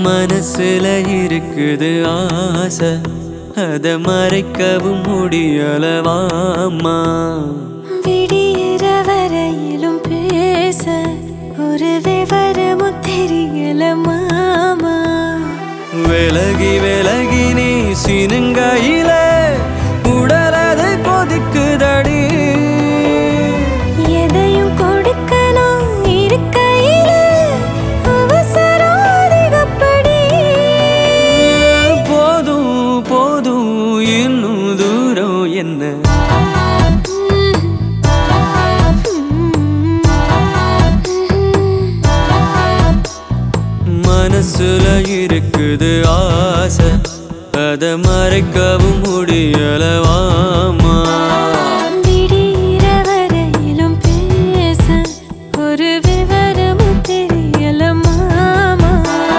மனசுல இருக்குது ஆசை, அத மறைக்கவும் முடியலவாமா. விடியிற வரையிலும் பேச ஒரு விவரமும் தெரியல மாமா. விலகி விலகி நீ சினுங்கையில உடலதை கொதிக்குதடி. எதையும் கொடுக்கணும் இருக்கையில அவசரம் அதிகப்படி. போதும் போதும் இன்னும் தூரம் என்ன. மனசுல இருக்குது ஆசை, அத மறைக்கவும் முடியலவாமா. விடியிற வரையிலும் பேச ஒரு விவரமும் தெரியல மாமா.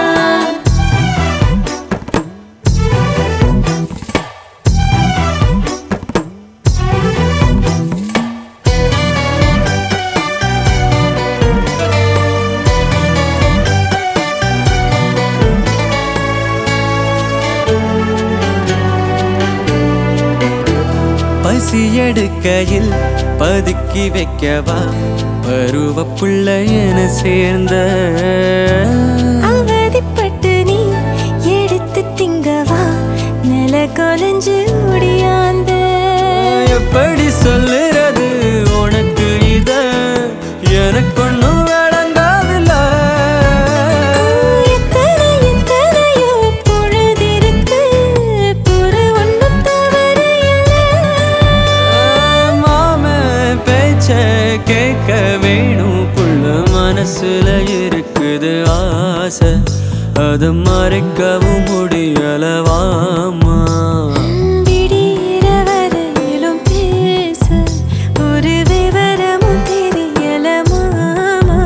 பசி எடுக்கையில் பதுக்கி வைக்கவா பருவ புள்ள என சேர்ந்த. அவதிப்பட்டு நீ எடுத்து திங்கவா நில கொலைஞ்சு ஓடியாந்த. எப்படி சொல்லுறது உனக்கு இத, எனக்கு ஒன்னும் விளங்காதில்ல. எத்தனை எத்தனையோ பொழுதிருக்கு பொறு ஒன்றும் தவறு மாம பேச்ச கேட்க வேணும் புள்ள. மனசுல இருக்குது ஆசை, அது மறைக்கவும் முடியலவாமா. விடியிற வரையிலும் பேச ஒரு விவரமும் தெரியல மாமா.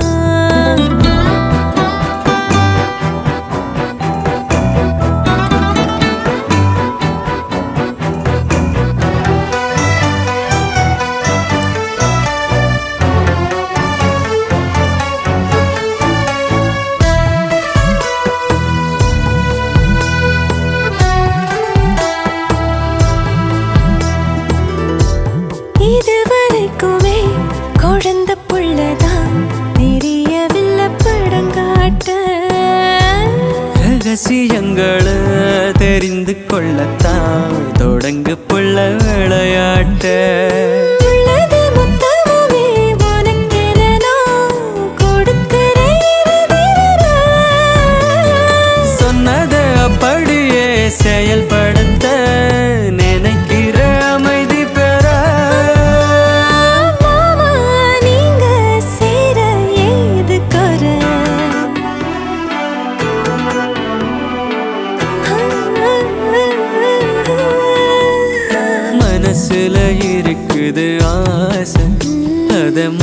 இதுவரைக்குமே குழந்தை புள்ளதான் தெரியவில்லை படங்காட்ட. ரகசியங்களை தெரிந்து கொள்ளத்தான் தொடங்கு புள்ள விளையாட்ட. உள்ளது மொத்தமுமே உனக்கென நான் கொடுக்கிறேன் இறுதி வரை. சொன்னதை அப்படியே செயல்படுத்த நினைக்கிற அமைதி பெற. மாமா நீங்க சேர ஏது குறை. மனசுல இருக்குது ஆசை, அத